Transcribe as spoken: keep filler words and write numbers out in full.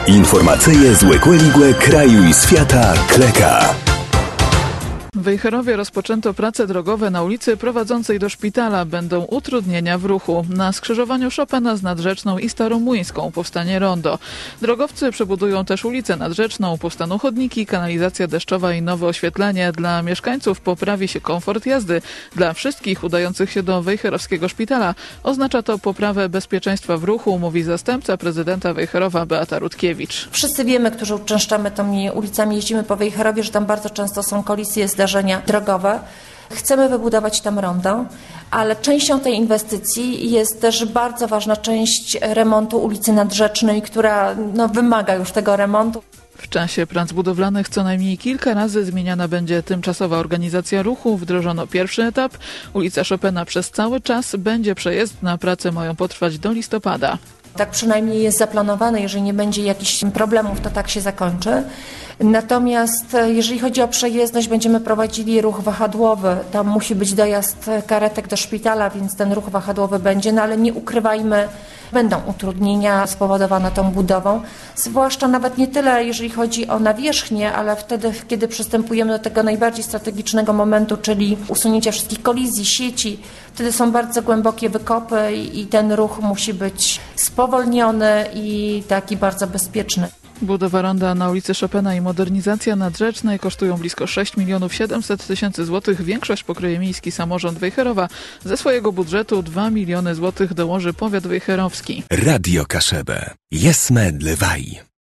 Informacyje z Łekłe kraju i świata Kleka. W Wejherowie rozpoczęto prace drogowe na ulicy prowadzącej do szpitala. Będą utrudnienia w ruchu. Na skrzyżowaniu Chopina z Nadrzeczną i Staromłyńską powstanie rondo. Drogowcy przebudują też ulicę Nadrzeczną, powstaną chodniki, kanalizacja deszczowa i nowe oświetlenie. Dla mieszkańców poprawi się komfort jazdy. Dla wszystkich udających się do wejherowskiego szpitala oznacza to poprawę bezpieczeństwa w ruchu, mówi zastępca prezydenta Wejherowa Beata Rutkiewicz. Wszyscy wiemy, którzy uczęszczamy tymi ulicami, jeździmy po Wejherowie, że tam bardzo często są kolizje, zdarzenia drogowe. Chcemy wybudować tam rondo, ale częścią tej inwestycji jest też bardzo ważna część remontu ulicy Nadrzecznej, która no, wymaga już tego remontu. W czasie prac budowlanych co najmniej kilka razy zmieniana będzie tymczasowa organizacja ruchu. Wdrożono pierwszy etap. Ulica Chopina przez cały czas będzie przejezdna. Prace mają potrwać do listopada. Tak przynajmniej jest zaplanowane, jeżeli nie będzie jakichś problemów, to tak się zakończy. Natomiast jeżeli chodzi o przejezdność, będziemy prowadzili ruch wahadłowy. Tam musi być dojazd karetek do szpitala, więc ten ruch wahadłowy będzie, no ale nie ukrywajmy, będą utrudnienia spowodowane tą budową, zwłaszcza nawet nie tyle, jeżeli chodzi o nawierzchnię, ale wtedy, kiedy przystępujemy do tego najbardziej strategicznego momentu, czyli usunięcia wszystkich kolizji, sieci, wtedy są bardzo głębokie wykopy i ten ruch musi być spowolniony i taki bardzo bezpieczny. Budowa ronda na ulicy Chopina i modernizacja Nadrzecznej kosztują blisko sześć milionów siedemset tysięcy złotych. Większość pokryje miejski samorząd Wejherowa. Ze swojego budżetu dwa miliony złotych dołoży powiat wejherowski. Radio Kaszebę. Jesme Dlewaj.